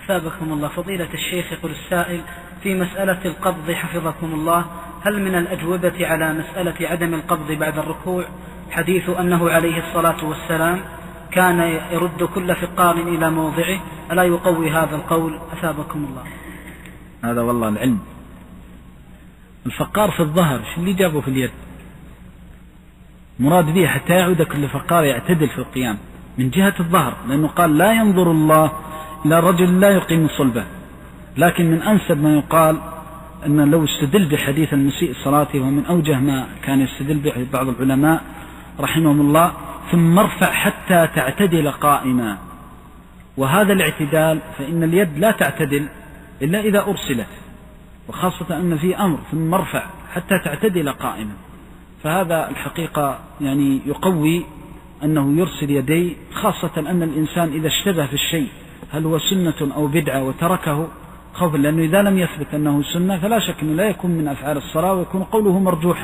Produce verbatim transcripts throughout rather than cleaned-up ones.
أثابكم الله. فضيلة الشيخ، يقول السائل في مسألة القبض حفظكم الله، هل من الأجوبة على مسألة عدم القبض بعد الركوع حديث أنه عليه الصلاة والسلام كان يرد كل فقار إلى موضعه؟ ألا يقوي هذا القول؟ أثابكم الله. هذا والله العلم. الفقار في الظهر شو اللي جابه في اليد؟ مراد به حتى يعود كل فقار يعتدل في القيام من جهة الظهر، لأنه قال لا ينظر الله إلى رجل لا يقيم صلبه. لكن من أنسب ما يقال أن لو استدل بحديث المسيء صلاته، ومن أوجه ما كان يستدل به بعض العلماء رحمهم الله، ثم ارفع حتى تعتدل قائما. وهذا الاعتدال فإن اليد لا تعتدل إلا إذا أرسلت، وخاصة أن في أمر ثم ارفع حتى تعتدل قائما. فهذا الحقيقة يعني يقوي أنه يرسل يديه، خاصة أن الإنسان إذا اشتبه في الشيء هل هو سنة أو بدعة وتركه خوفا، لأنه إذا لم يثبت أنه سنة فلا شك أنه لا يكون من أفعال الصلاة ويكون قوله مرجوحا.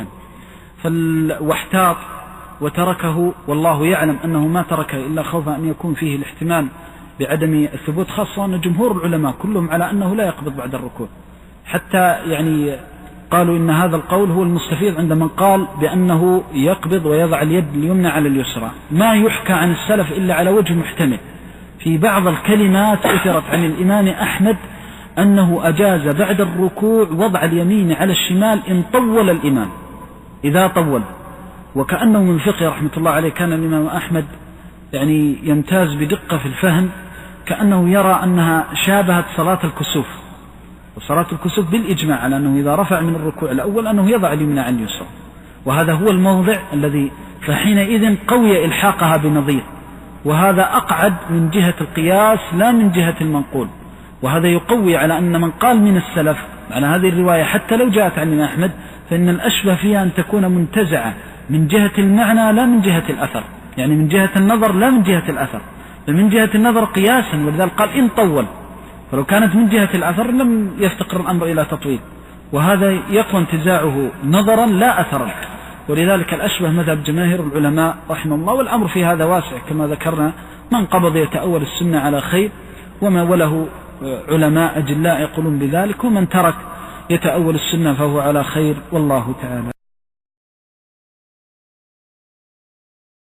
واحتاط وتركه والله يعلم أنه ما تركه إلا خوفا أن يكون فيه الاحتمال بعدم الثبوت، خاصة أن جمهور العلماء كلهم على أنه لا يقبض بعد الركوع. حتى يعني قالوا إن هذا القول هو المستفيض عند من قال بأنه يقبض ويضع اليد اليمنى على اليسرى. ما يحكى عن السلف إلا على وجه محتمل. في بعض الكلمات أثرت عن الإمام أحمد أنه أجاز بعد الركوع وضع اليمين على الشمال إن طول الإمام، إذا طول. وكأنه من فقه رحمة الله عليه كان الإمام أحمد يعني يمتاز بدقة في الفهم، كأنه يرى أنها شابهت صلاة الكسوف. وصلاة الكسوف بالإجماع على أنه إذا رفع من الركوع الأول أنه يضع اليمنى على اليسرى، وهذا هو الموضع الذي فحينئذ قوي إلحاقها بنظير، وهذا أقعد من جهة القياس لا من جهة المنقول. وهذا يقوي على أن من قال من السلف على هذه الرواية حتى لو جاءت عن الإمام أحمد فإن الأشبه فيها أن تكون منتزعة من جهة المعنى لا من جهة الأثر، يعني من جهة النظر لا من جهة الأثر، فمن جهة النظر قياسا، ولذلك قال إن طول. فلو كانت من جهة الأثر لم يفتقر الأمر إلى تطويل، وهذا يقوى انتزاعه نظرا لا أثرا. ولذلك الأشبه مذهب جماهير العلماء رحمه الله. والأمر في هذا واسع كما ذكرنا، من قبض يتأول السنة على خير، وما وله علماء أجلاء يقولون بذلك، ومن ترك يتأول السنة فهو على خير، والله تعالى.